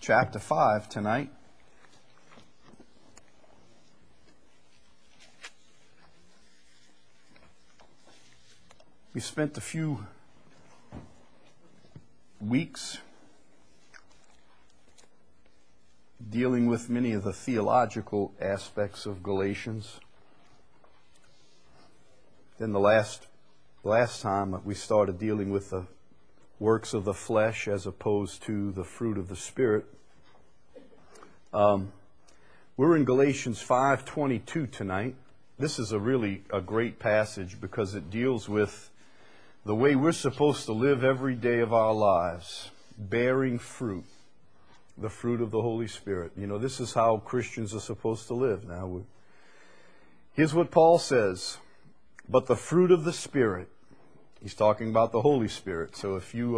chapter 5 tonight. We spent a few weeks dealing with many of the theological aspects of Galatians. Then the last time we started dealing with the works of the flesh as opposed to the fruit of the Spirit. We're in Galatians 5:22 tonight. This is a great passage because it deals with the way we're supposed to live every day of our lives, bearing fruit, the fruit of the Holy Spirit. You know, this is how Christians are supposed to live. Now, here's what Paul says, but the fruit of the Spirit. He's talking about the Holy Spirit. So if you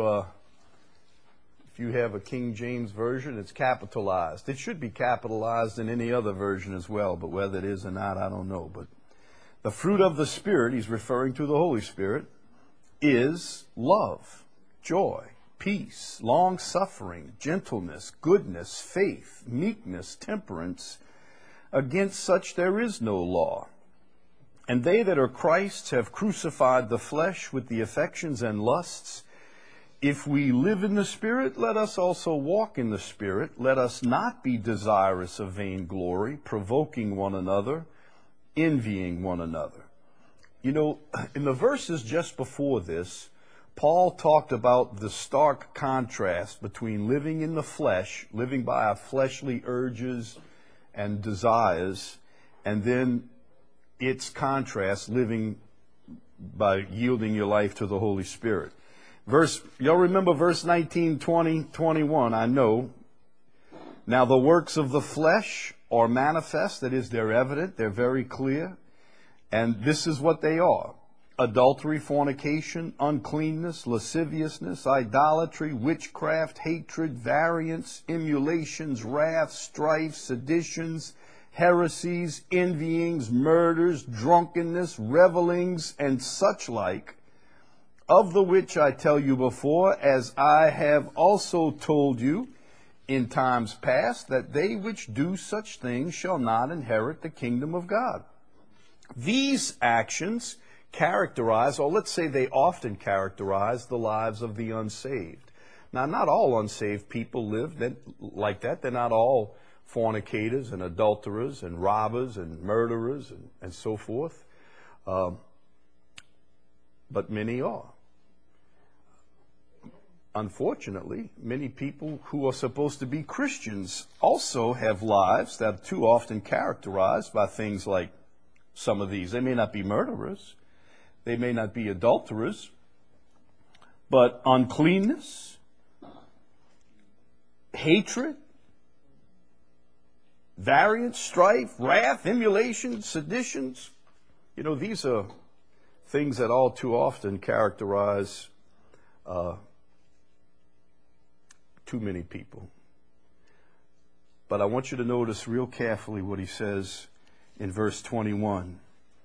have a King James version, it's capitalized. It should be capitalized in any other version as well, but whether it is or not, I don't know. But the fruit of the Spirit, he's referring to the Holy Spirit, is love, joy, peace, long-suffering, gentleness, goodness, faith, meekness, temperance. Against such there is no law. And they that are Christ's have crucified the flesh with the affections and lusts. If we live in the Spirit, let us also walk in the Spirit. Let us not be desirous of vainglory, provoking one another, envying one another. You know, in the verses just before this, Paul talked about the stark contrast between living in the flesh, living by our fleshly urges and desires, and then its contrast, living by yielding your life to the Holy Spirit. Y'all remember verse 19, 20, 21, I know. Now the works of the flesh are manifest, that is, they're evident, they're very clear. And this is what they are: adultery, fornication, uncleanness, lasciviousness, idolatry, witchcraft, hatred, variance, emulations, wrath, strife, seditions, heresies, envyings, murders, drunkenness, revellings, and such like, of the which I tell you before, as I have also told you in times past, that they which do such things shall not inherit the kingdom of God. These actions characterize, or let's say they often characterize, the lives of the unsaved. Now, not all unsaved people live like that. They're not all fornicators and adulterers and robbers and murderers and so forth. But many are. Unfortunately, many people who are supposed to be Christians also have lives that are too often characterized by things like some of these. They may not be murderers. They may not be adulterers. But uncleanness, hatred, variance, strife, wrath, emulation, seditions. You know, these are things that all too often characterize too many people. But I want you to notice real carefully what he says in verse 21.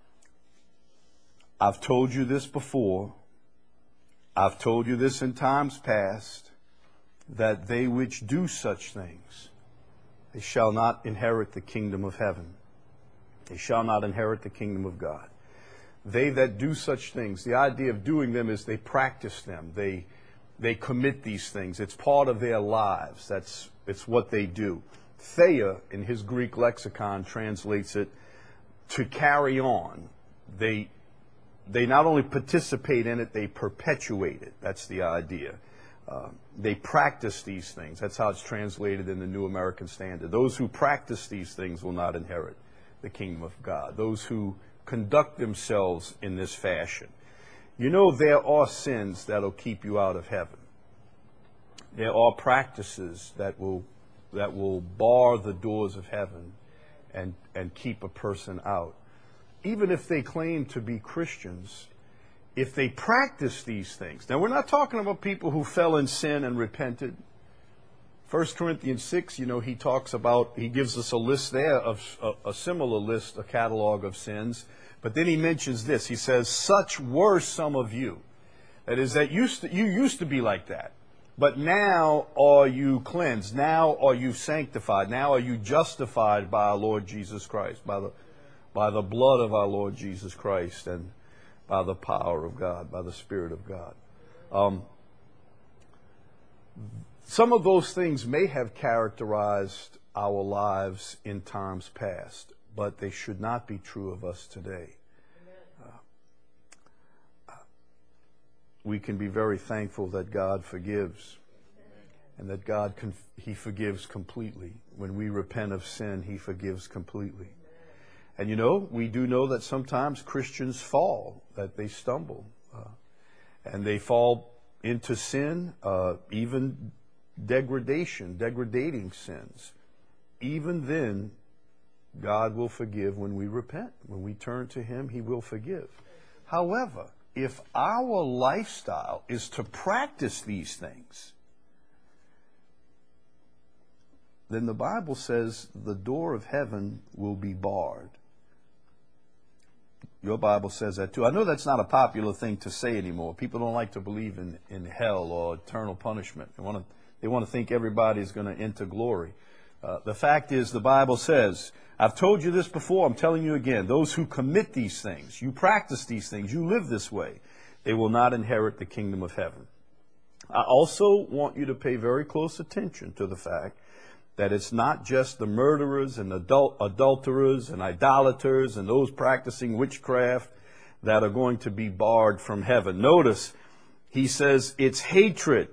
I've told you this before. I've told you this in times past, that they which do such things, they shall not inherit the kingdom of heaven. They shall not inherit the kingdom of God. They that do such things, the idea of doing them is they practice them. They commit these things. It's part of their lives. It's what they do. Thea, in his Greek lexicon, translates it to carry on. They not only participate in it, they perpetuate it. That's the idea. They practice these things. That's how it's translated in the New American Standard. Those who practice these things will not inherit the kingdom of God. Those who conduct themselves in this fashion. You know, there are sins that will keep you out of heaven. There are practices that will bar the doors of heaven and keep a person out. Even if they claim to be Christians, if they practice these things. Now, we're not talking about people who fell in sin and repented. 1 Corinthians 6, you know, he gives us a list there of a similar list, a catalog of sins. But then he mentions this. He says, such were some of you. That is, you used to be like that. But now are you cleansed? Now are you sanctified? Now are you justified by our Lord Jesus Christ, by the blood of our Lord Jesus Christ, and by the power of God, by the Spirit of God. Some of those things may have characterized our lives in times past, but they should not be true of us today. We can be very thankful that God forgives, and that He forgives completely. When we repent of sin, He forgives completely. And we do know that sometimes Christians fall, that they stumble, and they fall into sin, even degrading sins. Even then, God will forgive when we repent. When we turn to Him, He will forgive. However, if our lifestyle is to practice these things, then the Bible says the door of heaven will be barred. Your Bible says that too. I know that's not a popular thing to say anymore. People don't like to believe in hell or eternal punishment. They want to think everybody's going to enter glory. The fact is, the Bible says, I've told you this before, I'm telling you again, those who commit these things, you practice these things, you live this way, they will not inherit the kingdom of heaven. I also want you to pay very close attention to the fact that it's not just the murderers and adulterers and idolaters and those practicing witchcraft that are going to be barred from heaven. Notice, he says it's hatred,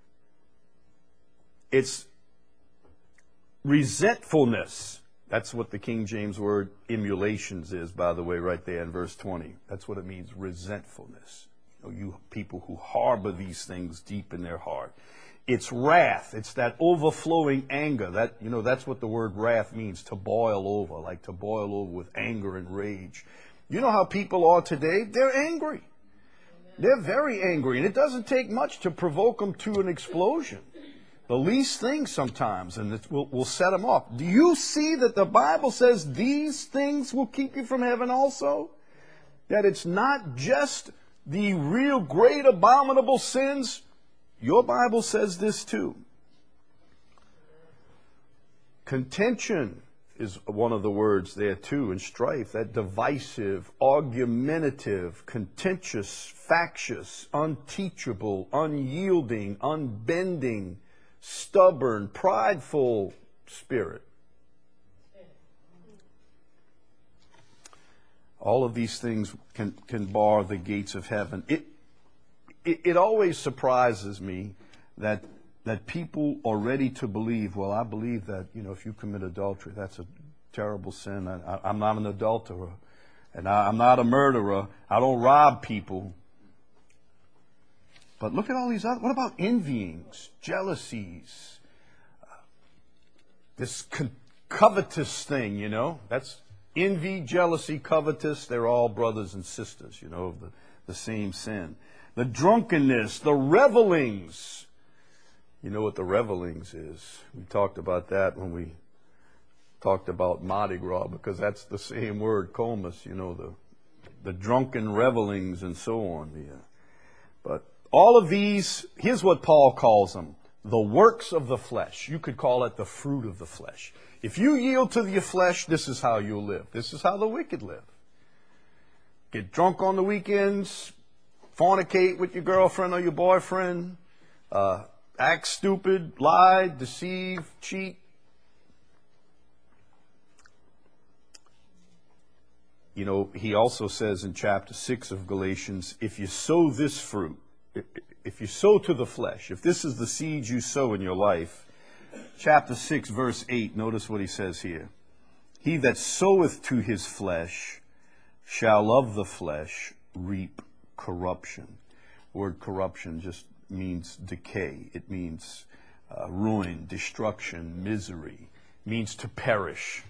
it's resentfulness. That's what the King James word emulations is, by the way, right there in verse 20. That's what it means, resentfulness. You people who harbor these things deep in their heart. It's wrath. It's that overflowing anger. That's what the word wrath means, to boil over, like to boil over with anger and rage. You know how people are today? They're angry. They're very angry, and it doesn't take much to provoke them to an explosion. The least thing sometimes, and it will set them off. Do you see that the Bible says these things will keep you from heaven also? That it's not just the real great abominable sins. Your Bible says this too. Contention is one of the words there too, and strife, that divisive, argumentative, contentious, factious, unteachable, unyielding, unbending, stubborn, prideful spirit. All of these things can bar the gates of heaven. It always surprises me that people are ready to believe, well, I believe that, if you commit adultery, that's a terrible sin. I'm not an adulterer, and I'm not a murderer. I don't rob people. But look at all these other, what about envyings, jealousies, this covetous thing, that's envy, jealousy, covetous. They're all brothers and sisters, of the same sin. The drunkenness, the revelings. You know what the revelings is. We talked about that when we talked about Mardi Gras, because that's the same word, comus, the drunken revelings and so on. But all of these, here's what Paul calls them, the works of the flesh. You could call it the fruit of the flesh. If you yield to your flesh, this is how you'll live. This is how the wicked live. Get drunk on the weekends, fornicate with your girlfriend or your boyfriend, act stupid, lie, deceive, cheat. He also says in chapter 6 of Galatians, if you sow this fruit, if you sow to the flesh, if this is the seed you sow in your life, chapter 6, verse 8, notice what he says here. He that soweth to his flesh shall of the flesh reap corruption. The word corruption just means decay. It means ruin, destruction, misery. It means to perish.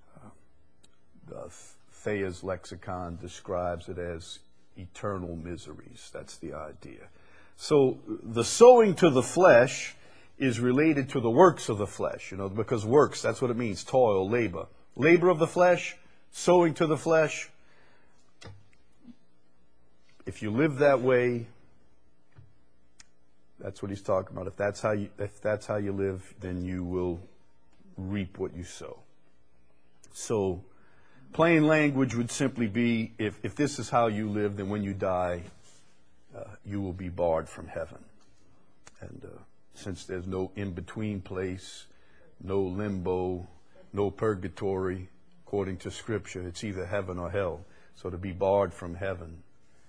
Thayer's lexicon describes it as eternal miseries. That's the idea. So the sowing to the flesh is related to the works of the flesh, because works, that's what it means, toil, labor. Labor of the flesh, sowing to the flesh. If you live that way, That's what he's talking about. If that's how you live, then you will reap what you sow. So plain language would simply be, if this is how you live, then when you die, you will be barred from heaven. And since there's no in-between place, no limbo, no purgatory, according to Scripture, it's either heaven or hell. So to be barred from heaven.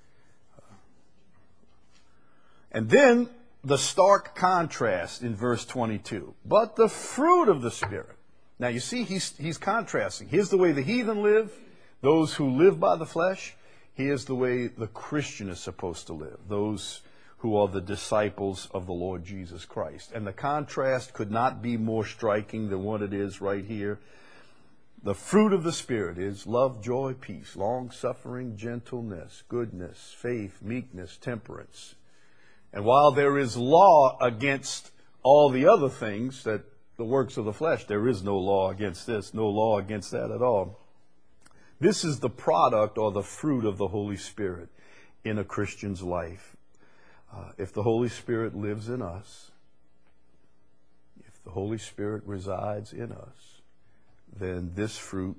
And then the stark contrast in verse 22. But the fruit of the Spirit. Now you see, he's contrasting. Here's the way the heathen live, those who live by the flesh. Here's the way the Christian is supposed to live, those who are the disciples of the Lord Jesus Christ. And the contrast could not be more striking than what it is right here. The fruit of the Spirit is love, joy, peace, long-suffering, gentleness, goodness, faith, meekness, temperance. And while there is law against all the other things, that the works of the flesh, there is no law against this, no law against that at all. This is the product or the fruit of the Holy Spirit in a Christian's life. If the Holy Spirit lives in us, if the Holy Spirit resides in us, then this fruit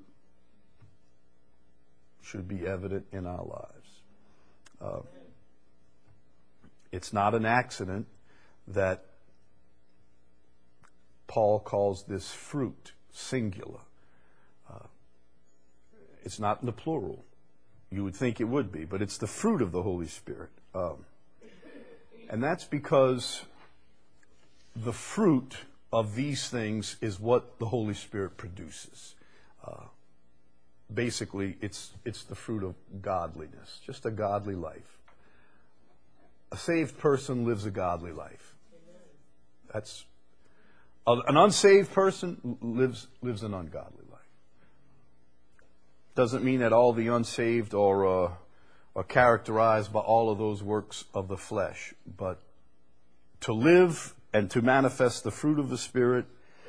should be evident in our lives. It's not an accident that Paul calls this fruit singular. It's not in the plural. You would think it would be, but it's the fruit of the Holy Spirit. And that's because the fruit of these things is what the Holy Spirit produces. Basically, it's the fruit of godliness, just a godly life. A saved person lives a godly life. That's an unsaved person lives an ungodly life. Doesn't mean that all the unsaved are characterized by all of those works of the flesh, but to live and to manifest the fruit of the Spirit,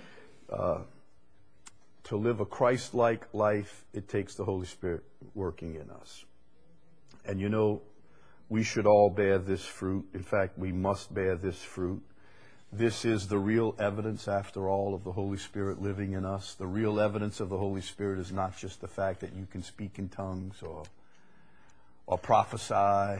to live a Christ-like life, it takes the Holy Spirit working in us. And you know, we should all bear this fruit. In fact, we must bear this fruit. This is the real evidence, after all, of the Holy Spirit living in us. The real evidence of the Holy Spirit is not just the fact that you can speak in tongues or prophesy.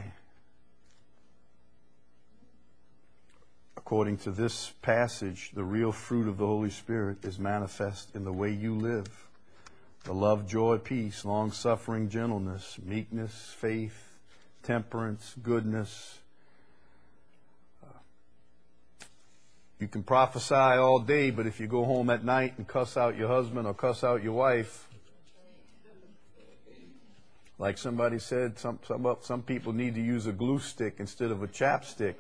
According to this passage, the real fruit of the Holy Spirit is manifest in the way you live. The love, joy, peace, long-suffering, gentleness, meekness, faith, temperance, goodness. You can prophesy all day, but if you go home at night and cuss out your husband or cuss out your wife, like somebody said, some people need to use a glue stick instead of a chapstick.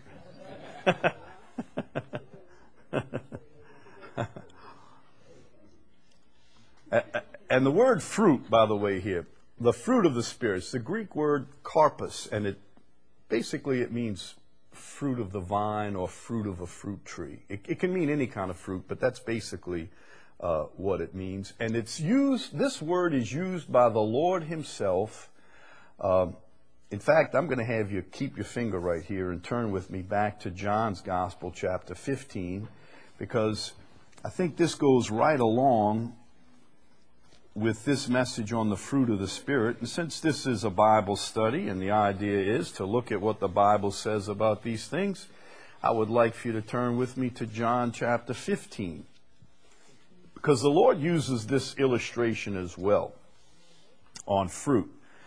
And the word fruit, by the way, here, the fruit of the Spirit, it's the Greek word karpos, and it means fruit of the vine or fruit of a fruit tree. It can mean any kind of fruit, but that's basically what it means. And this word is used by the Lord Himself. In fact, I'm going to have you keep your finger right here and turn with me back to John's Gospel, chapter 15, because I think this goes right along with this message on the fruit of the Spirit. And since this is a Bible study and the idea is to look at what the Bible says about these things, I would like for you to turn with me to John chapter 15. Because the Lord uses this illustration as well on fruit.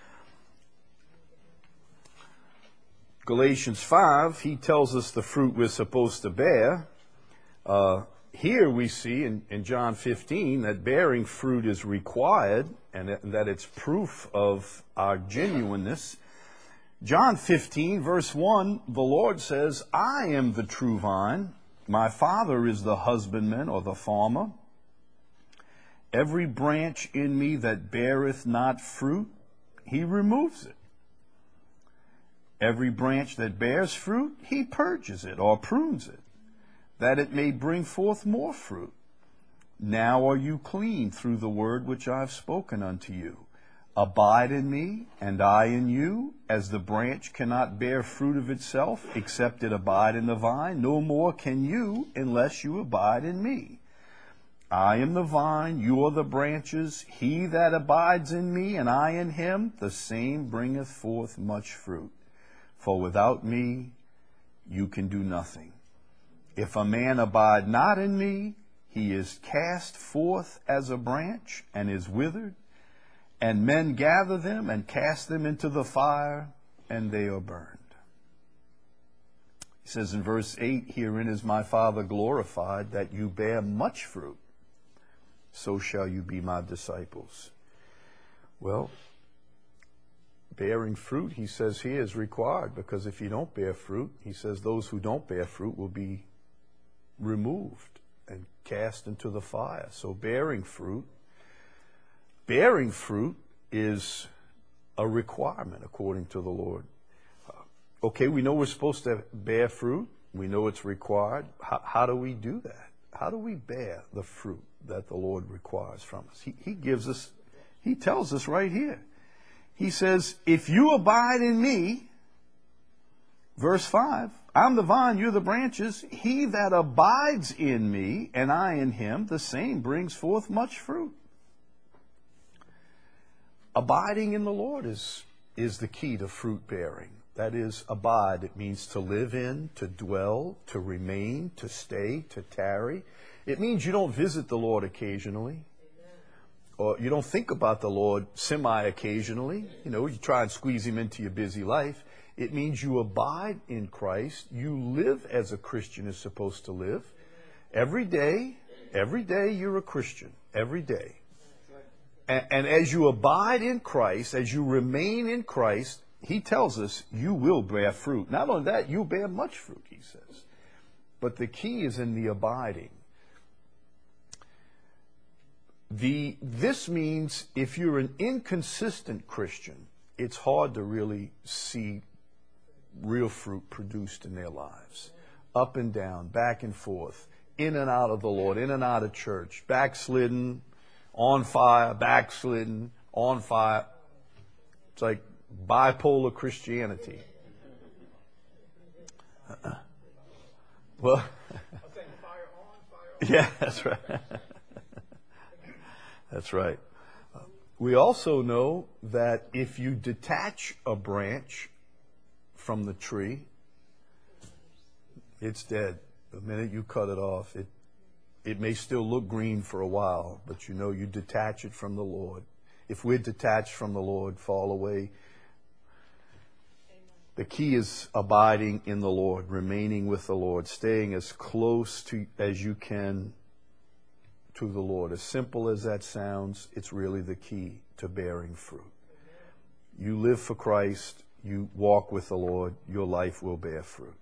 Galatians 5, he tells us the fruit we're supposed to bear. Here we see in John 15 that bearing fruit is required and that it's proof of our genuineness. John 15, verse 1, the Lord says, I am the true vine. My Father is the husbandman or the farmer. Every branch in me that beareth not fruit, He removes it. Every branch that bears fruit, He purges it or prunes it, that it may bring forth more fruit. Now are you clean through the word which I have spoken unto you. Abide in me, and I in you, as the branch cannot bear fruit of itself, except it abide in the vine, no more can you, unless you abide in me. I am the vine, you are the branches. He that abides in me, and I in him, the same bringeth forth much fruit. For without me you can do nothing. If a man abide not in me, he is cast forth as a branch, and is withered, and men gather them and cast them into the fire, and they are burned. He says in verse 8, herein is my Father glorified, that you bear much fruit. So shall you be my disciples. Well, bearing fruit, he says here, is required, because if you don't bear fruit, he says those who don't bear fruit will be removed and cast into the fire. So bearing fruit is a requirement according to the Lord. Okay, we know we're supposed to bear fruit. We know it's required. How do we do that? How do we bear the fruit that the Lord requires from us? He tells us right here. He says, if you abide in me, verse 5, I'm the vine, you're the branches. He that abides in me, and I in him, the same brings forth much fruit. Abiding in the Lord is the key to fruit bearing. That is, abide. It means to live in, to dwell, to remain, to stay, to tarry. It means you don't visit the Lord occasionally. Or you don't think about the Lord semi-occasionally. You try and squeeze him into your busy life. It means you abide in Christ. You live as a Christian is supposed to live. Every day you're a Christian. Every day. And as you abide in Christ, as you remain in Christ, he tells us you will bear fruit. Not only that, you'll bear much fruit, he says. But the key is in the abiding. This means if you're an inconsistent Christian, it's hard to really see real fruit produced in their lives. Up and down, back and forth, in and out of the Lord, in and out of church, backslidden, on fire, backslidden, on fire. It's like bipolar Christianity. Well, yeah, that's right. That's right. We also know that if you detach a branch from the tree, it's dead. The minute you cut it off, it may still look green for a while, but you detach it from the Lord. If we're detached from the Lord, fall away. The key is abiding in the Lord, remaining with the Lord, staying as close to as you can to the Lord. As simple as that sounds, it's really the key to bearing fruit. You live for Christ, you walk with the Lord, your life will bear fruit.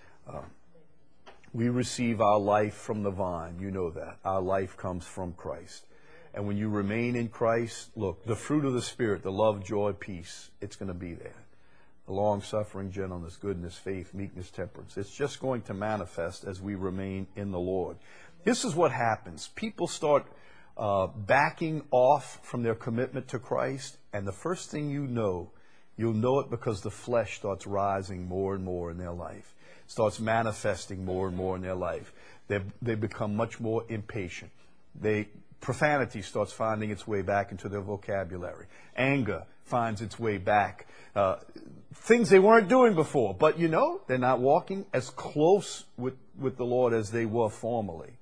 We receive our life from the vine. You know that. Our life comes from Christ. And when you remain in Christ, look, the fruit of the Spirit, the love, joy, peace, it's going to be there. The long-suffering, gentleness, goodness, faith, meekness, temperance. It's just going to manifest as we remain in the Lord. This is what happens. People start backing off from their commitment to Christ, and the first thing you'll know it because the flesh starts rising more and more in their life. Starts manifesting more and more in their life. They become much more impatient. Profanity starts finding its way back into their vocabulary. Anger finds its way back. Things they weren't doing before. But they're not walking as close with the Lord as they were formerly.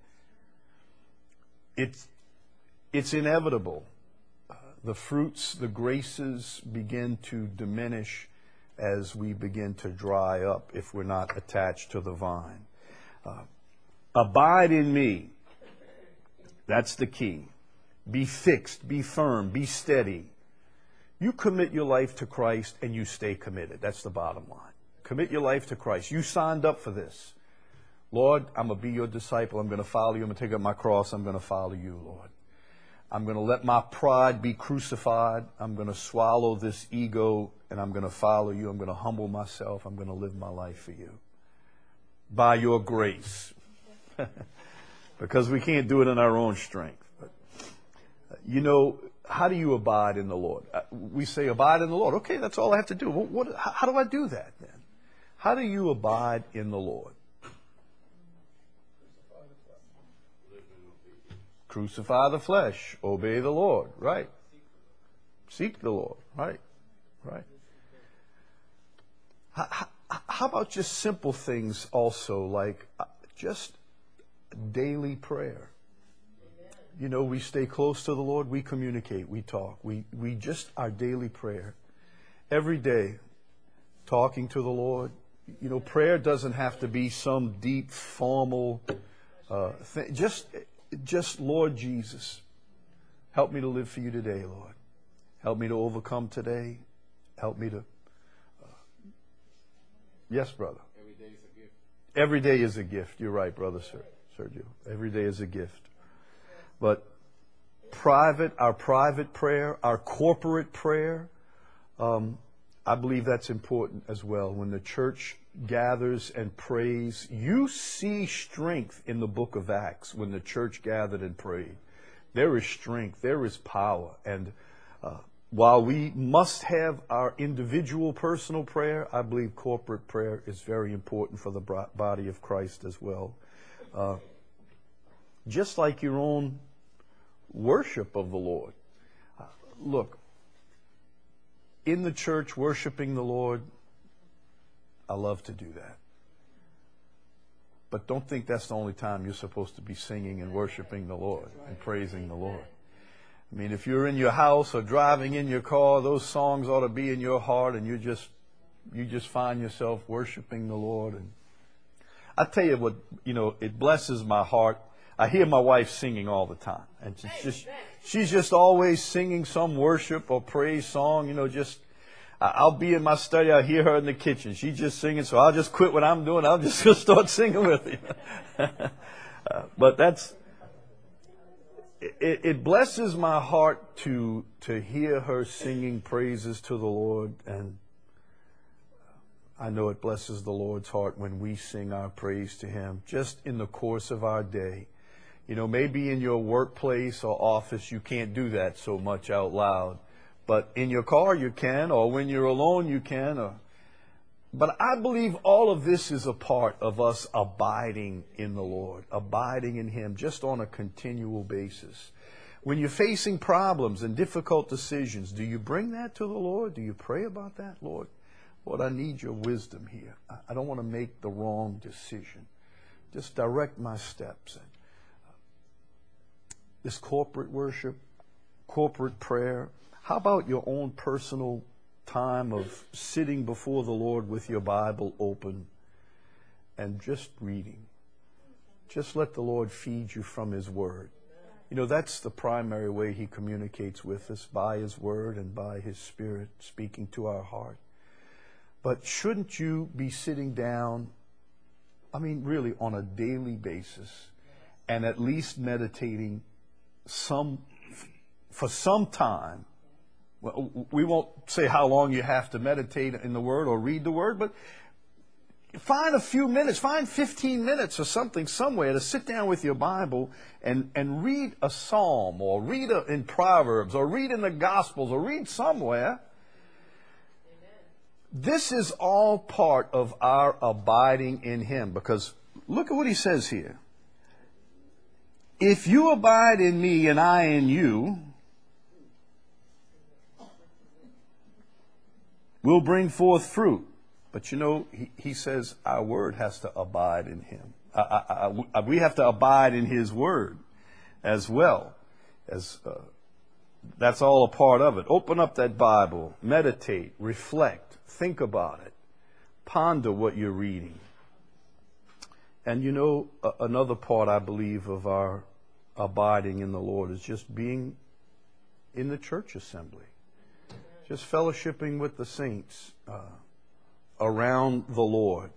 It's inevitable. The fruits, the graces begin to diminish as we begin to dry up if we're not attached to the vine. Abide in me. That's the key. Be fixed, be firm, be steady. You commit your life to Christ and you stay committed. That's the bottom line. Commit your life to Christ. You signed up for this. Lord, I'm going to be your disciple. I'm going to follow you. I'm going to take up my cross. I'm going to follow you, Lord. I'm going to let my pride be crucified. I'm going to swallow this ego and I'm going to follow you. I'm going to humble myself. I'm going to live my life for you. By your grace. Because we can't do it in our own strength. But, how do you abide in the Lord? We say abide in the Lord. Okay, that's all I have to do. How do I do that then? How do you abide in the Lord? Crucify the flesh. Obey the Lord. Right. Seek the Lord. Right. Right. How about just simple things also, like just daily prayer? You know, we stay close to the Lord, we communicate, we talk, we just, our daily prayer. Every day, talking to the Lord. You know, prayer doesn't have to be some deep, formal thing. Just, Lord Jesus, help me to live for you today, Lord. Help me to overcome today. Help me to... Yes, brother. Every day is a gift. Every day is a gift. You're right, brother Sergio. Every day is a gift. But our private prayer, our corporate prayer, I believe that's important as well. When the church gathers and prays, you see strength in the book of Acts when the church gathered and prayed. There is strength, there is power. And while we must have our individual personal prayer, I believe corporate prayer is very important for the body of Christ as well. Just like your own worship of the Lord. Look, in the church worshiping the Lord, I love to do that. But don't think that's the only time you're supposed to be singing and worshiping the Lord and praising the Lord. I mean, if you're in your house or driving in your car, those songs ought to be in your heart, and you just find yourself worshiping the Lord. And I tell you what, you know, it blesses my heart. I hear my wife singing all the time, and she's just always singing some worship or praise song. You know, I'll be in my study, I'll hear her in the kitchen. She's just singing, so I'll just quit what I'm doing. I'll just start singing with you. But it blesses my heart to hear her singing praises to the Lord, and I know it blesses the Lord's heart when we sing our praise to Him just in the course of our day. You know, maybe in your workplace or office you can't do that so much out loud, but in your car you can, or when you're alone you can. But I believe all of this is a part of us abiding in the Lord, abiding in Him just on a continual basis. When you're facing problems and difficult decisions, do you bring that to the Lord? Do you pray about that? Lord, I need your wisdom here. I don't want to make the wrong decision. Just direct my steps. This corporate worship, corporate prayer. How about your own personal time of sitting before the Lord with your Bible open and just reading? Just let the Lord feed you from His Word. You know, that's the primary way He communicates with us, by His Word and by His Spirit speaking to our heart. But shouldn't you be sitting down, I mean, really on a daily basis, and at least meditating for some time? Well, we won't say how long you have to meditate in the Word or read the Word, but find a few minutes, find 15 minutes or something somewhere to sit down with your Bible and read a psalm, or read in Proverbs, or read in the Gospels, or read somewhere. This is all part of our abiding in Him, because look at what He says here. If you abide in me and I in you, we'll bring forth fruit. But you know, he says our word has to abide in Him. We have to abide in His Word as well. That's all a part of it. Open up that Bible, meditate, reflect, think about it, ponder what you're reading. And you know, another part, I believe, of our abiding in the Lord is just being in the church assembly. Just fellowshipping with the saints around the Lord.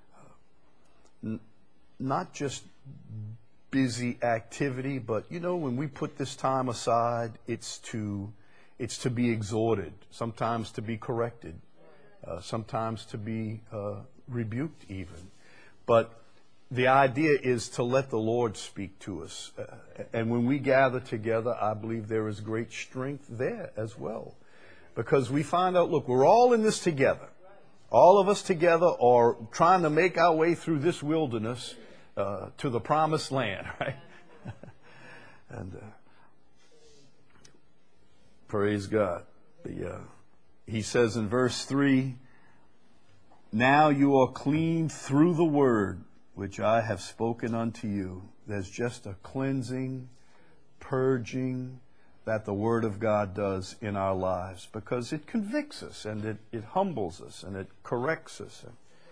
Not just busy activity, but you know, when we put this time aside, it's to be exhorted, sometimes to be corrected, sometimes to be rebuked even. But the idea is to let the Lord speak to us. And when we gather together, I believe there is great strength there as well. Because we find out, look, we're all in this together. All of us together are trying to make our way through this wilderness to the promised land, right? And praise God. He says in verse 3, now you are clean through the word which I have spoken unto you. There's just a cleansing, purging that the Word of God does in our lives, because it convicts us and it humbles us and it corrects us.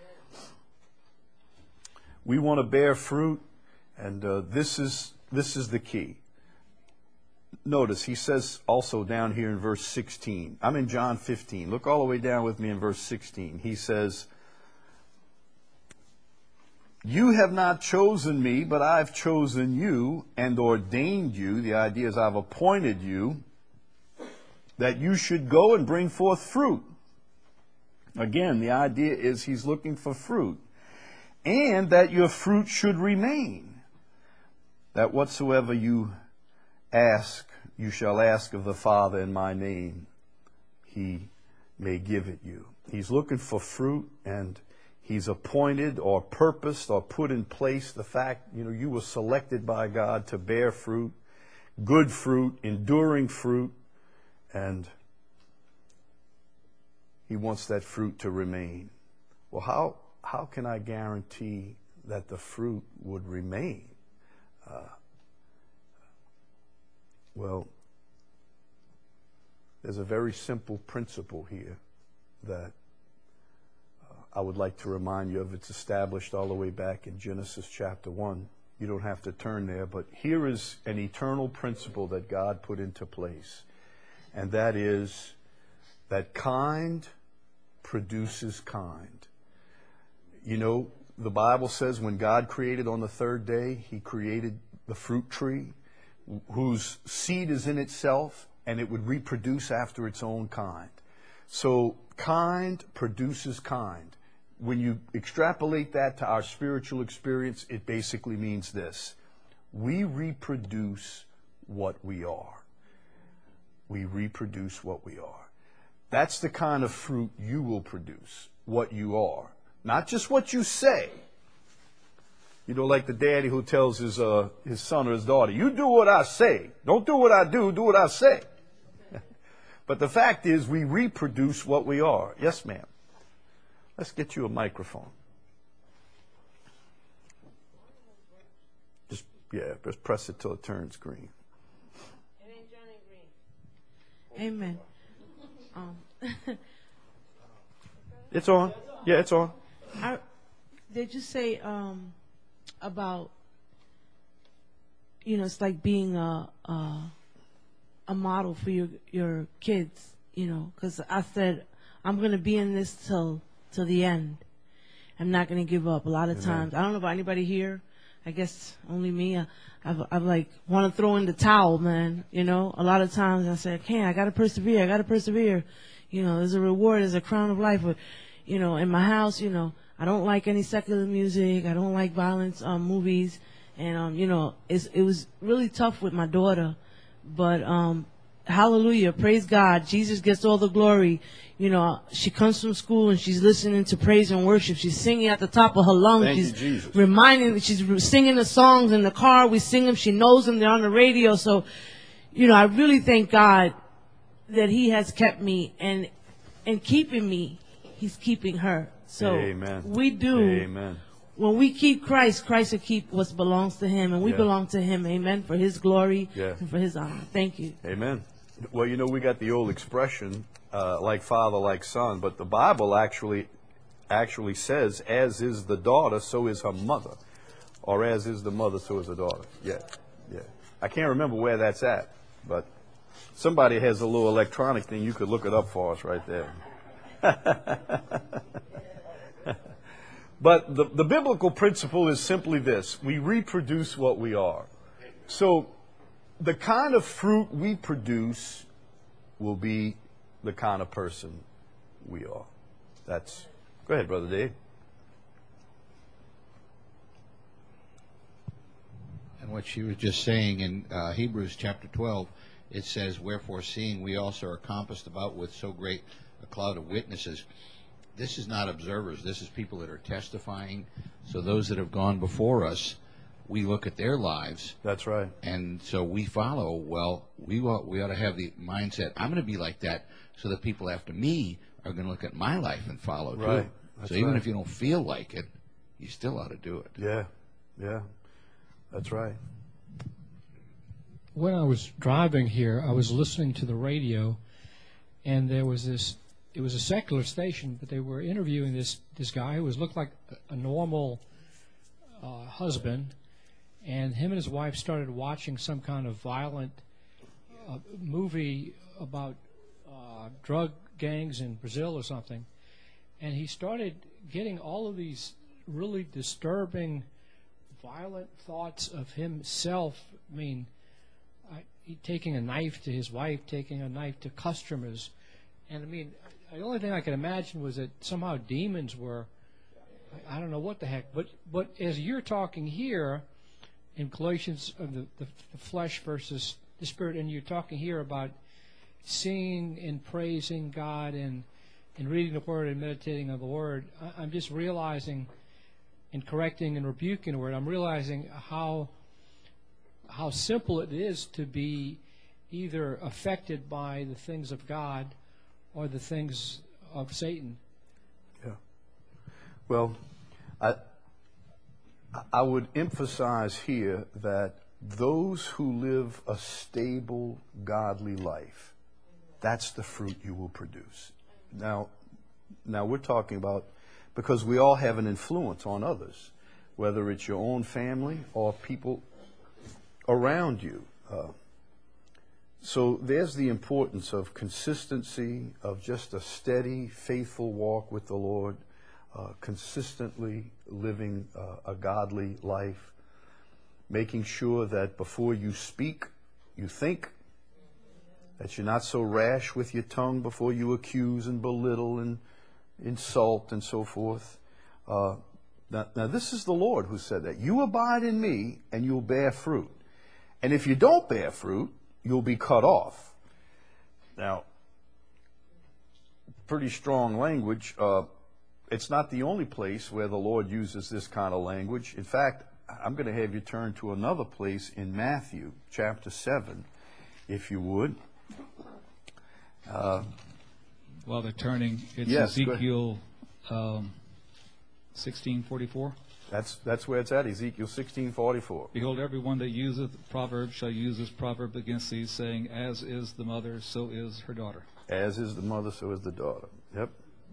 We want to bear fruit, and this is the key. Notice he says also down here in verse 16. I'm in John 15. Look all the way down with me in verse 16. He says, you have not chosen me, but I've chosen you and ordained you. The idea is I've appointed you that you should go and bring forth fruit. Again, the idea is he's looking for fruit. And that your fruit should remain. That whatsoever you ask, you shall ask of the Father in my name. He may give it you. He's looking for fruit, and he's appointed or purposed or put in place the fact, you were selected by God to bear fruit, good fruit, enduring fruit, and he wants that fruit to remain. Well, how can I guarantee that the fruit would remain? Well, there's a very simple principle here that I would like to remind you of. It's established all the way back in Genesis chapter 1. You don't have to turn there, but here is an eternal principle that God put into place. And that is that kind produces kind. The Bible says when God created on the third day, he created the fruit tree whose seed is in itself, and it would reproduce after its own kind. So kind produces kind. When you extrapolate that to our spiritual experience, it basically means this. We reproduce what we are. We reproduce what we are. That's the kind of fruit you will produce, what you are. Not just what you say. Like the daddy who tells his son or his daughter, you do what I say. Don't do what I do what I say. But the fact is, we reproduce what we are. Yes, ma'am. Let's get you a microphone. Just press it till it turns green. It ain't Johnny Green. Amen. It's on. Yeah, it's on. Did you say about it's like being a model for your kids, because I said I'm going to be in this till the end. I'm not going to give up. A lot of times, I don't know about anybody here. I guess only me. I've like want to throw in the towel, man. A lot of times I say, I got to persevere. There's a reward, there's a crown of life. But, in my house, I don't like any secular music. I don't like violence movies. And, it was really tough with my daughter. But hallelujah, praise God. Jesus gets all the glory. She comes from school and she's listening to praise and worship. She's singing at the top of her lungs. Thank she's you, Jesus. She's singing the songs in the car. We sing them. She knows them. They're on the radio. So, I really thank God that he has kept me and keeping me. He's keeping her. So Amen. We do. Amen. When we keep Christ will keep what belongs to him, and we belong to him. Amen. For his glory and for his honor. Thank you. Amen. Well, we got the old expression, like father, like son, but the Bible actually says, as is the daughter, so is her mother. Or as is the mother, so is the daughter. Yeah. I can't remember where that's at, but somebody has a little electronic thing. You could look it up for us right there. But the biblical principle is simply this. We reproduce what we are. So the kind of fruit we produce will be the kind of person we are. Go ahead, Brother Dave. what she was just saying in Hebrews chapter 12. It says, "Wherefore, seeing we also are compassed about with so great a cloud of witnesses." This is not observers. This is people that are testifying. So those that have gone before us, we look at their lives. That's right. And so we follow. Well, we ought to have the mindset, I'm going to be like that, so that people after me are going to look at my life and follow too. Right. That's so even right. if you don't feel like it, you still ought to do it. Yeah. Yeah. That's right. When I was driving here, I was listening to the radio, and there was this. It was a secular station, but they were interviewing this guy who looked like a normal husband, and him and his wife started watching some kind of violent movie about drug gangs in Brazil or something, and he started getting all of these really disturbing, violent thoughts of himself. I mean, taking a knife to his wife, taking a knife to customers, and I mean, the only thing I could imagine was that somehow demons were, I don't know what the heck, but as you're talking here in Galatians of the flesh versus the spirit, and you're talking here about singing and praising God and reading the Word and meditating on the Word, I'm just realizing, and correcting and rebuking the Word, I'm realizing how simple it is to be either affected by the things of God or the things of Satan. Yeah. Well, I would emphasize here that those who live a stable, godly life, that's the fruit you will produce. Now we're talking about, because we all have an influence on others, whether it's your own family or people around you. So there's the importance of consistency, of just a steady, faithful walk with the Lord, consistently living a godly life, making sure that before you speak, you think, that you're not so rash with your tongue before you accuse and belittle and insult and so forth. Now this is the Lord who said that. You abide in me and you'll bear fruit. And if you don't bear fruit, you'll be cut off. Now, pretty strong language. It's not the only place where the Lord uses this kind of language. In fact, I'm going to have you turn to another place in Matthew chapter 7, if you would. While they're turning, it's yes, Ezekiel 16:44. That's where it's at, Ezekiel 16:44. Behold, everyone that useth proverbs shall use this proverb against thee, saying, as is the mother, so is her daughter. As is the mother, so is the daughter. Yep.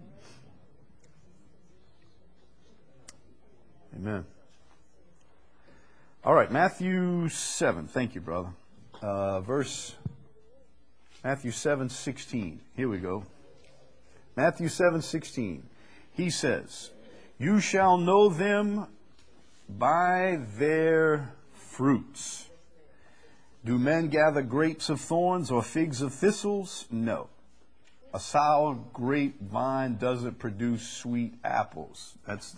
Amen. All right, Matthew 7. Thank you, brother. Matthew 7:16. Here we go. Matthew 7:16. He says, you shall know them by their fruits. Do men gather grapes of thorns or figs of thistles? No. A sour grapevine doesn't produce sweet apples.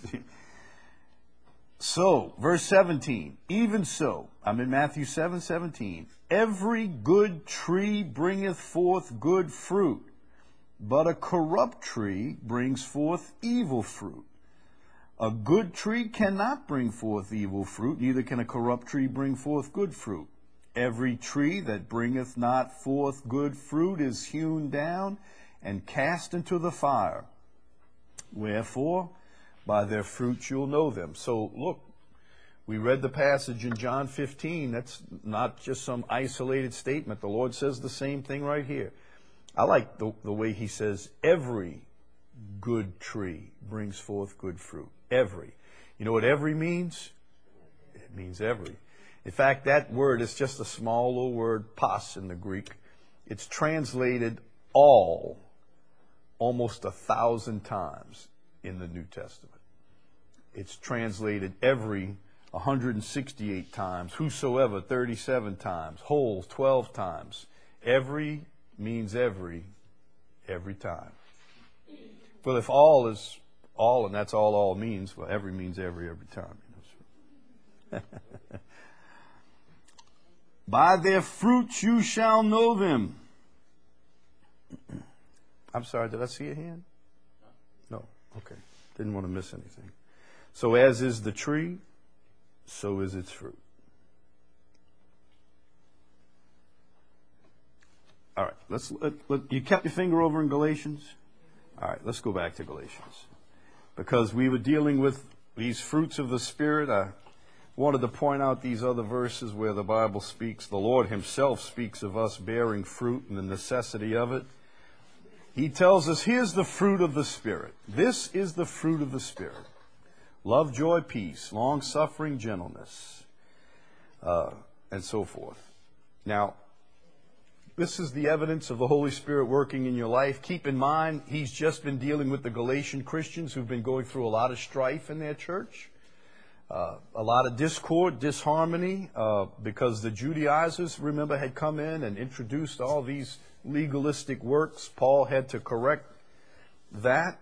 So, verse 17, even so, I'm in Matthew 7:17. Every good tree bringeth forth good fruit, but a corrupt tree brings forth evil fruit. A good tree cannot bring forth evil fruit, neither can a corrupt tree bring forth good fruit. Every tree that bringeth not forth good fruit is hewn down and cast into the fire. Wherefore, by their fruits you'll know them. So look, we read the passage in John 15. That's not just some isolated statement. The Lord says the same thing right here. I like the way he says, every good tree brings forth good fruit. Every. You know what every means? It means every. In fact, that word is just a small little word, pas in the Greek. It's translated all almost 1,000 times in the New Testament. It's translated every 168 times, whosoever 37 times, whole 12 times. Every means every time. Well, if all is all, and that's all means, well, every means every time. By their fruits you shall know them. I'm sorry, did I see a hand? No. Okay. Didn't want to miss anything. So as is the tree, so is its fruit. All right. You kept your finger over in Galatians? All right, let's go back to Galatians. Because we were dealing with these fruits of the Spirit, I wanted to point out these other verses where the Bible speaks. The Lord himself speaks of us bearing fruit and the necessity of it. He tells us, here's the fruit of the Spirit. This is the fruit of the Spirit. Love, joy, peace, long-suffering, gentleness, and so forth. Now, this is the evidence of the Holy Spirit working in your life. Keep in mind, he's just been dealing with the Galatian Christians who've been going through a lot of strife in their church, a lot of discord, disharmony, because the Judaizers, remember, had come in and introduced all these legalistic works. Paul had to correct that.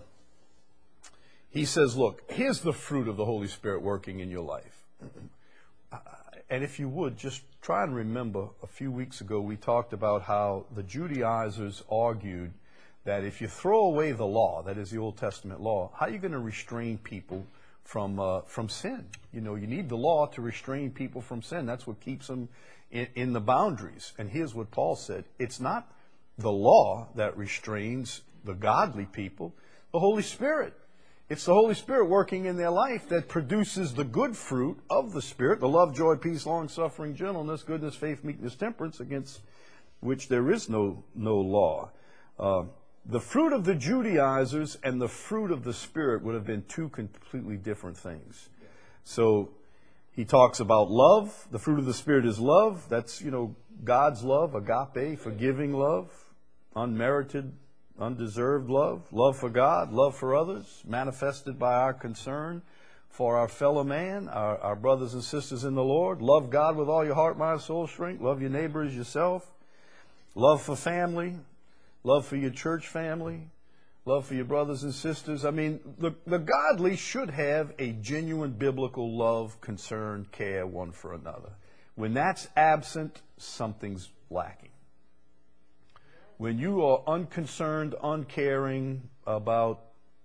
He says, look, here's the fruit of the Holy Spirit working in your life. And if you would, just try and remember, a few weeks ago we talked about how the Judaizers argued that if you throw away the law, that is the Old Testament law, how are you going to restrain people from sin? You know, you need the law to restrain people from sin. That's what keeps them in the boundaries. And here's what Paul said. It's not the law that restrains the godly people, the Holy Spirit. It's the Holy Spirit working in their life that produces the good fruit of the Spirit, the love, joy, peace, long-suffering, gentleness, goodness, faith, meekness, temperance, against which there is no law. The fruit of the Judaizers and the fruit of the Spirit would have been two completely different things. So he talks about love. The fruit of the Spirit is love. That's, God's love, agape, forgiving love, unmerited, undeserved love, love for God, love for others, manifested by our concern for our fellow man, our brothers and sisters in the Lord. Love God with all your heart, mind, soul, strength. Love your neighbor as yourself. Love for family. Love for your church family. Love for your brothers and sisters. I mean, the godly should have a genuine biblical love, concern, care one for another. When that's absent, something's lacking. When you are unconcerned, uncaring about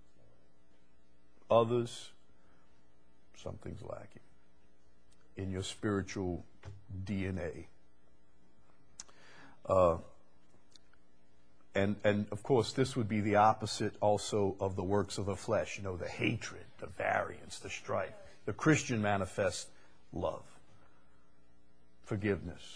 others, something's lacking in your spiritual DNA. And of course, this would be the opposite also of the works of the flesh. The hatred, the variance, the strife. The Christian manifests love, forgiveness.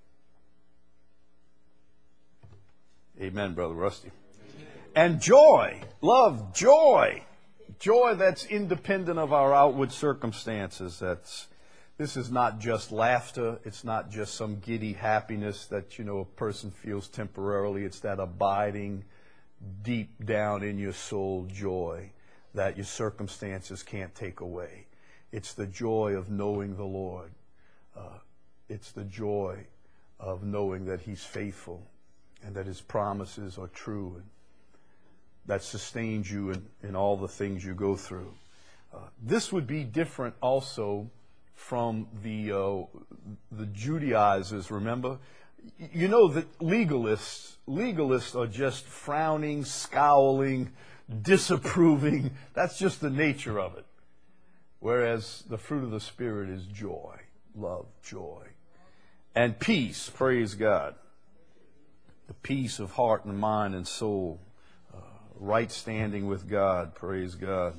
Amen, Brother Rusty. And joy, love, joy. Joy that's independent of our outward circumstances. This is not just laughter. It's not just some giddy happiness that, a person feels temporarily. It's that abiding, deep down in your soul joy that your circumstances can't take away. It's the joy of knowing the Lord. It's the joy of knowing that He's faithful and that His promises are true, and that sustains you in all the things you go through. This would be different also from the Judaizers, remember? That legalists are just frowning, scowling, disapproving. That's just the nature of it. Whereas the fruit of the Spirit is joy, love, joy, and peace, praise God. The peace of heart and mind and soul, right standing with God, praise God.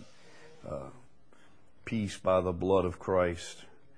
Peace by the blood of Christ.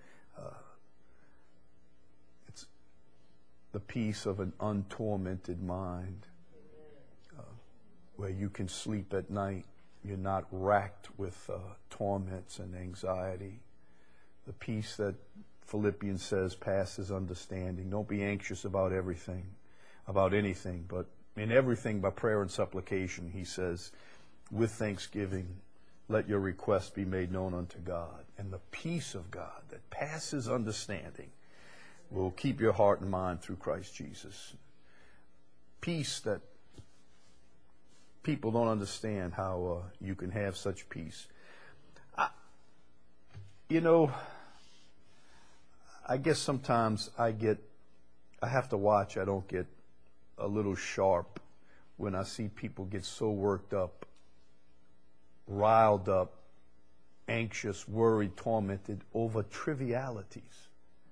It's the peace of an untormented mind, where you can sleep at night. You're not racked with torments and anxiety. The peace that Philippians says passes understanding. Don't be anxious about anything, but in everything by prayer and supplication, he says, with thanksgiving, let your requests be made known unto God. And the peace of God that passes understanding will keep your heart and mind through Christ Jesus. Peace that people don't understand how you can have such peace. I I guess sometimes I have to watch. I don't get a little sharp when I see people get so worked up, riled up, anxious, worried, tormented over trivialities.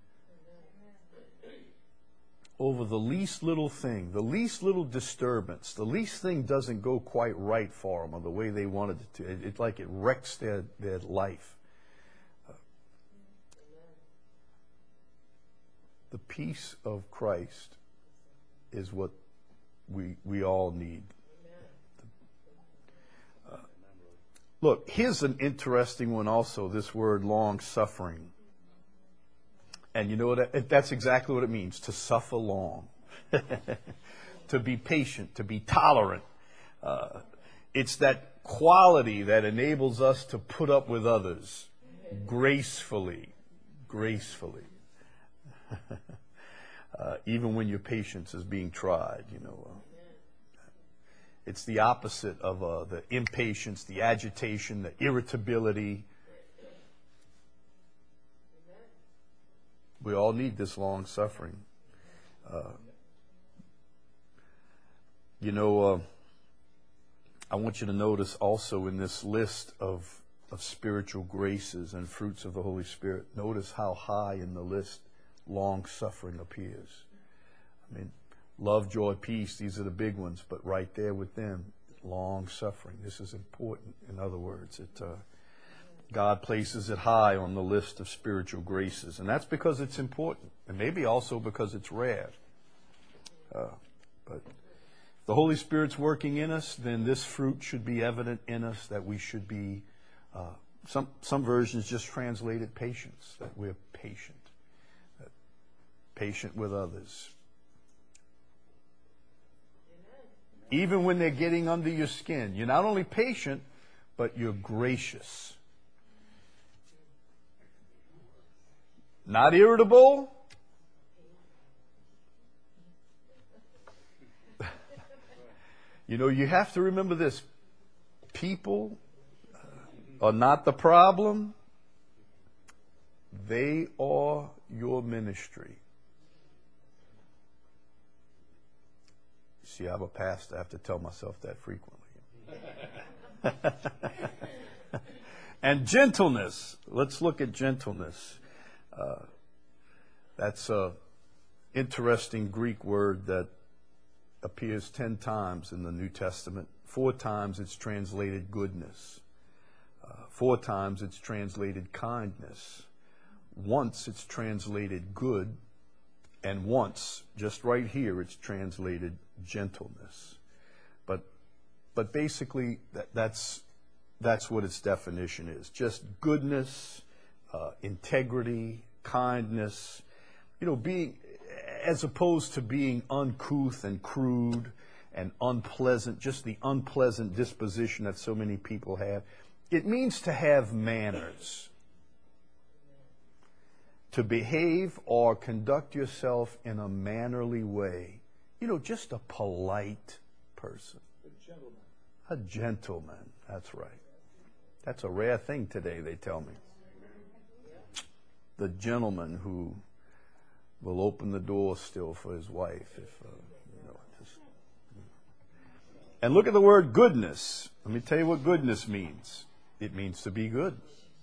Over the least little thing, the least little disturbance, the least thing doesn't go quite right for them or the way they wanted it to. It's like it wrecks their life. The peace of Christ is what we all need. Look, here's an interesting one also, this word long-suffering. And you know what? That's exactly what it means, to suffer long. To be patient, to be tolerant. It's that quality that enables us to put up with others gracefully. Even when your patience is being tried, you know. It's the opposite of the impatience, the agitation, the irritability. We all need this long suffering. I want you to notice also in this list of spiritual graces and fruits of the Holy Spirit, notice how high in the list long suffering appears. I mean, love, joy, peace, these are the big ones, but right there with them, long suffering. This is important. In other words, God places it high on the list of spiritual graces, and that's because it's important, and maybe also because it's rare. But if the Holy Spirit's working in us, then this fruit should be evident in us, that we should be, some versions just translate it patience, that we're patient. Patient with others. Even when they're getting under your skin, you're not only patient, but you're gracious. Not irritable. You know, you have to remember this. People are not the problem. They are your ministry. See, I'm a pastor. I have to tell myself that frequently. And gentleness. Let's look at gentleness. That's an interesting Greek word that appears 10 times in the New Testament. 4 times it's translated goodness. 4 times it's translated kindness. Once it's translated good. And once, just right here, it's translated gentleness. But basically, that's what its definition is. Just goodness, integrity, kindness. You know, being, as opposed to being uncouth and crude and unpleasant, just the unpleasant disposition that so many people have. It means to have manners. To behave or conduct yourself in a mannerly way. You know, just a polite person. A gentleman, that's right. That's a rare thing today, they tell me. The gentleman who will open the door still for his wife. And look at the word goodness. Let me tell you what goodness means. It means to be good.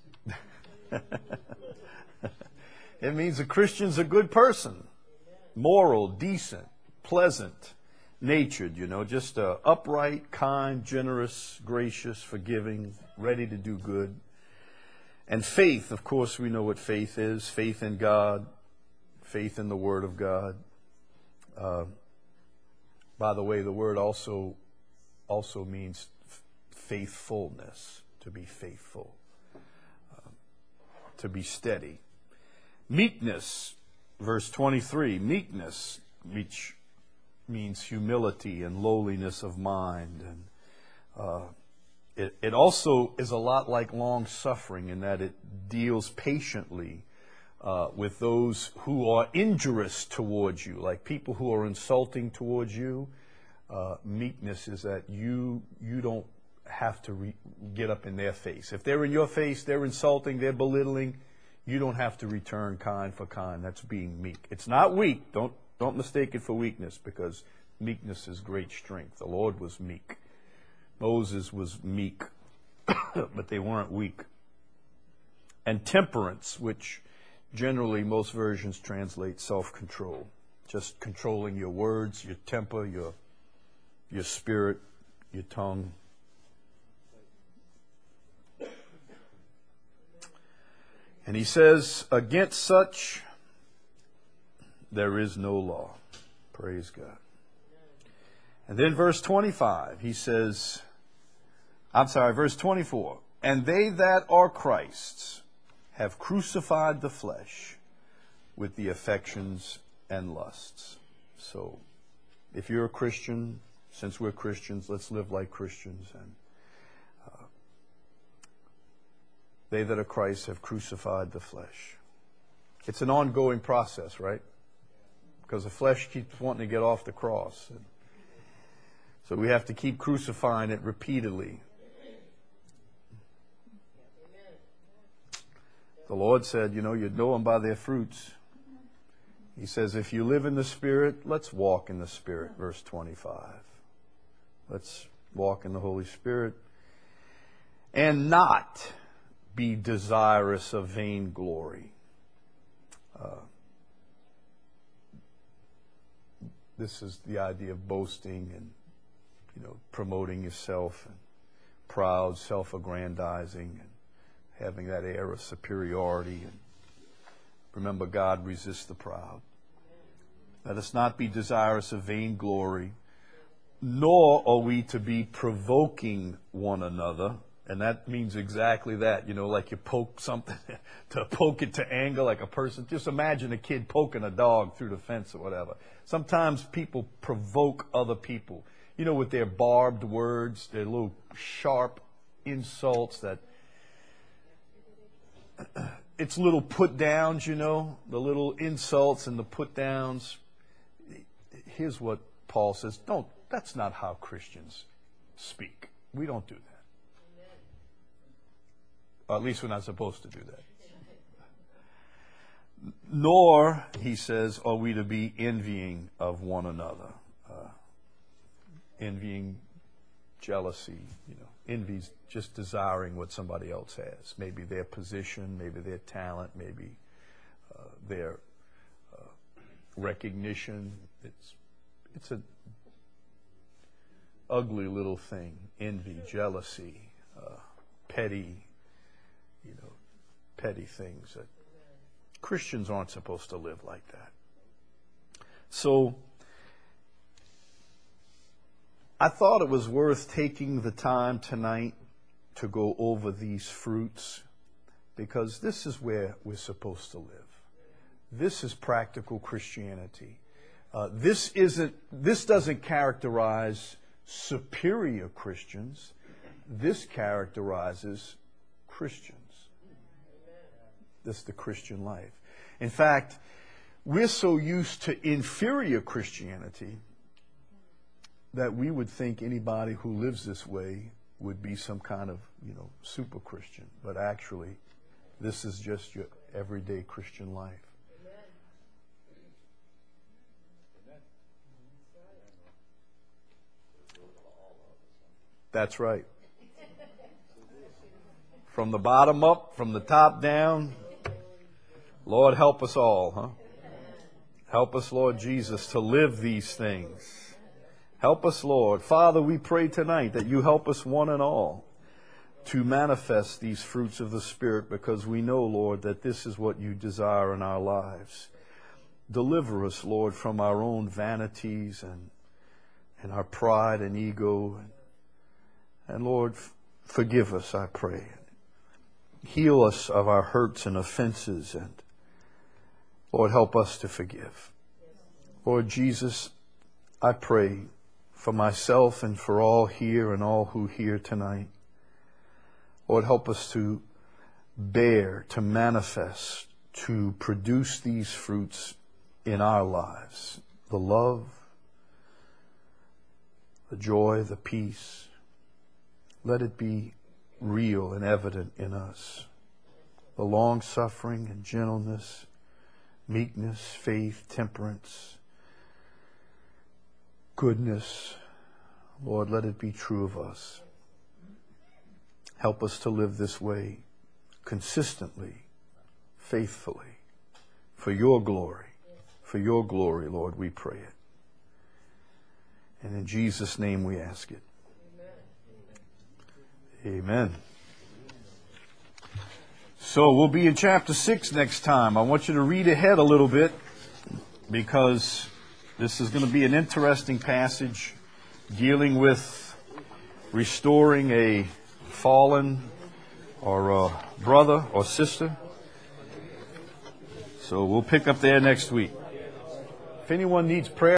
It means a Christian's a good person. Moral, decent, pleasant, natured, you know, just upright, kind, generous, gracious, forgiving, ready to do good. And faith, of course, we know what faith is. Faith in God, faith in the Word of God. By the way, the word also means faithfulness, to be faithful, to be steady. Meekness, verse 23, meekness, which means humility and lowliness of mind. And it also is a lot like long-suffering in that it deals patiently with those who are injurious towards you, like people who are insulting towards you. Meekness is that you don't have to get up in their face. If they're in your face, they're insulting, they're belittling, You don't have to return kind for kind. That's being meek. It's not weak. Don't mistake it for weakness, because meekness is great strength. The Lord was meek. Moses was meek, but they weren't weak. And temperance, which generally most versions translate self-control. Just controlling your words, your temper, your spirit, your tongue. And he says, against such there is no law. Praise God. And then verse 25, he says, verse 24. And they that are Christ's have crucified the flesh with the affections and lusts. So, if you're a Christian, since we're Christians, let's live like Christians. And they that are Christ have crucified the flesh. It's an ongoing process, right? Because the flesh keeps wanting to get off the cross. And so we have to keep crucifying it repeatedly. The Lord said, you'd know them by their fruits. He says, if you live in the Spirit, let's walk in the Spirit, verse 25. Let's walk in the Holy Spirit. And not be desirous of vainglory. This is the idea of boasting and, promoting yourself, and proud, self-aggrandizing, and having that air of superiority. And remember, God resists the proud. Let us not be desirous of vainglory, nor are we to be provoking one another. And that means exactly that, like you poke something, to poke it to anger, like a person. Just imagine a kid poking a dog through the fence or whatever. Sometimes people provoke other people, with their barbed words, their little sharp insults that, it's little put downs, the little insults and the put downs. Here's what Paul says, that's not how Christians speak. We don't do that. Or at least we're not supposed to do that. Nor, he says, are we to be envying of one another. Envying, jealousy, envy's just desiring what somebody else has. Maybe their position, maybe their talent, maybe their recognition. It's an ugly little thing. Envy, jealousy, petty things. That Christians aren't supposed to live like that. So, I thought it was worth taking the time tonight to go over these fruits, because this is where we're supposed to live. This is practical Christianity. This doesn't characterize superior Christians. This characterizes Christians. This is the Christian life. In fact, we're so used to inferior Christianity that we would think anybody who lives this way would be some kind of, super Christian. But actually, this is just your everyday Christian life. That's right. From the bottom up, from the top down. Lord, help us all, huh? Help us, Lord Jesus, to live these things. Help us, Lord. Father, we pray tonight that you help us one and all to manifest these fruits of the Spirit, because we know, Lord, that this is what you desire in our lives. Deliver us, Lord, from our own vanities and our pride and ego. And Lord, forgive us, I pray. Heal us of our hurts and offenses, and Lord, help us to forgive. Lord Jesus, I pray for myself and for all here and all who hear tonight. Lord, help us to bear, to manifest, to produce these fruits in our lives. The love, the joy, the peace. Let it be real and evident in us. the long-suffering and gentleness, meekness, faith, temperance, goodness. Lord, let it be true of us. Help us to live this way consistently, faithfully, for your glory. For your glory, Lord, we pray it. And in Jesus' name we ask it. Amen. So we'll be in chapter 6 next time. I want you to read ahead a little bit because this is going to be an interesting passage dealing with restoring a fallen or a brother or sister. So we'll pick up there next week. If anyone needs prayer,